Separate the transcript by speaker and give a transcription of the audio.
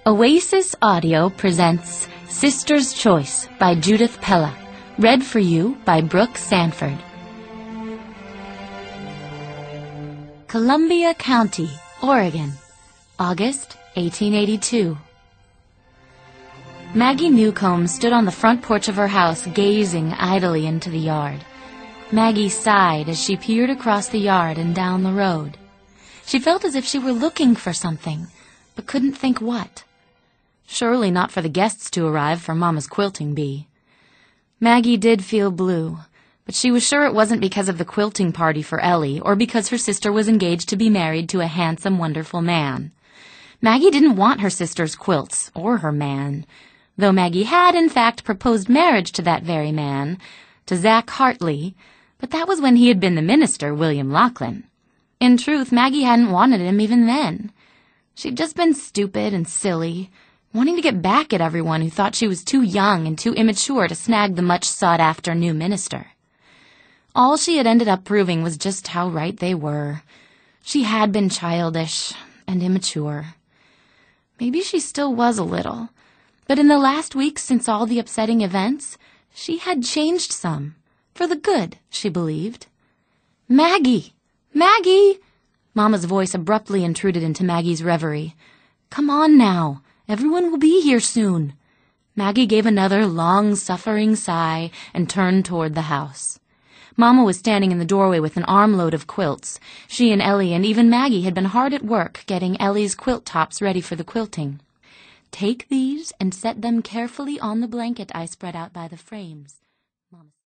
Speaker 1: Oasis Audio presents Sister's Choice by Judith Pella, read for you by Brooke Sanford. Columbia County, Oregon, August 1882. Maggie Newcomb stood on the front porch of her house, gazing idly into the yard. Maggie sighed as she peered across the yard and down the road. She felt as if she were looking for something, but couldn't think what. Surely not for the guests to arrive for Mama's quilting bee. Maggie did feel blue, but she was sure it wasn't because of the quilting party for Ellie or because her sister was engaged to be married to a handsome, wonderful man. Maggie didn't want her sister's quilts or her man, though Maggie had, in fact, proposed marriage to that very man, to Zach Hartley, but that was when he had been the minister, William Lachlan. In truth, Maggie hadn't wanted him even then. She'd just been stupid and silly, wanting to get back at everyone who thought she was too young and too immature to snag the much-sought-after new minister. All she had ended up proving was just how right they were. She had been childish and immature. Maybe she still was a little, but in the last weeks since all the upsetting events, she had changed some. For the good, she believed. "Maggie! Maggie!" Mama's voice abruptly intruded into Maggie's reverie. "Come on now. Everyone will be here soon." Maggie gave another long-suffering sigh and turned toward the house. Mama was standing in the doorway with an armload of quilts. She and Ellie and even Maggie had been hard at work getting Ellie's quilt tops ready for the quilting. "Take these and set them carefully on the blanket I spread out by the frames," Mama